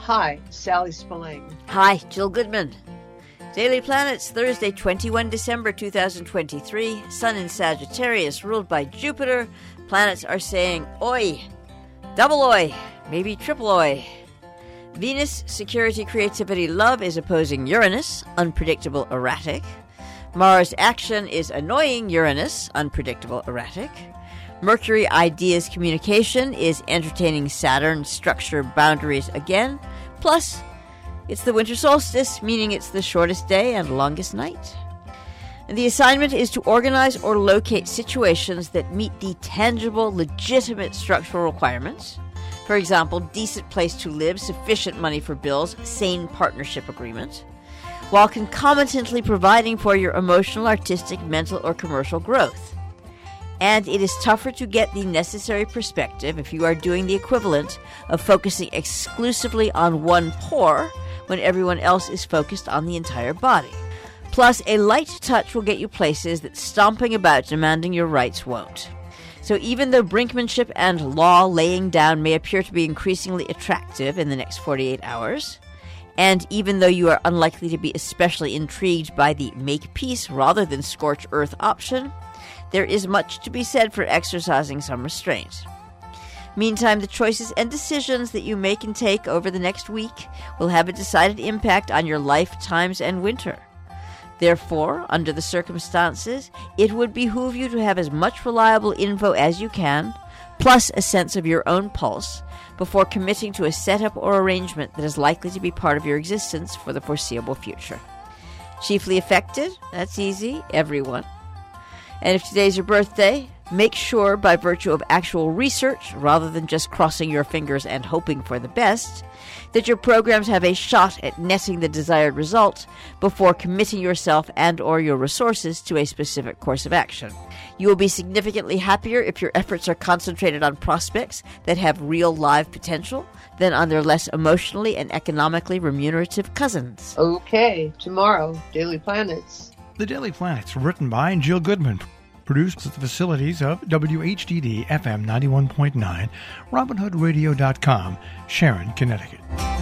Hi, Sally Spillane. Hi, Jill Goodman. Daily Planets, Thursday, 21 December 2023. Sun in Sagittarius, ruled by Jupiter. Planets are saying oi, double oi, maybe triple oi. Venus, security, creativity, love, is opposing Uranus, unpredictable, erratic. Mars, action, is annoying Uranus, unpredictable, erratic. Mercury, ideas, communication, is entertaining Saturn, structure, boundaries again. Plus, it's the winter solstice, meaning it's the shortest day and longest night. And the assignment is to organize or locate situations that meet the tangible, legitimate structural requirements. For example, decent place to live, sufficient money for bills, sane partnership agreement, while concomitantly providing for your emotional, artistic, mental, or commercial growth. And it is tougher to get the necessary perspective if you are doing the equivalent of focusing exclusively on one pore when everyone else is focused on the entire body. Plus, a light touch will get you places that stomping about demanding your rights won't. So even though brinkmanship and law laying down may appear to be increasingly attractive in the next 48 hours, and even though you are unlikely to be especially intrigued by the make peace rather than scorch earth option, there is much to be said for exercising some restraint. Meantime, the choices and decisions that you make and take over the next week will have a decided impact on your life, times, and winter. Therefore, under the circumstances, it would behoove you to have as much reliable info as you can, plus a sense of your own pulse, before committing to a setup or arrangement that is likely to be part of your existence for the foreseeable future. Chiefly affected? That's easy. Everyone. And if today's your birthday, make sure, by virtue of actual research, rather than just crossing your fingers and hoping for the best, that your programs have a shot at netting the desired result before committing yourself and or your resources to a specific course of action. You will be significantly happier if your efforts are concentrated on prospects that have real live potential than on their less emotionally and economically remunerative cousins. Okay, tomorrow, Daily Planets. The Daily Planets, written by Jill Goodman, produced at the facilities of WHDD FM 91.9, RobinHoodRadio.com, Sharon, Connecticut.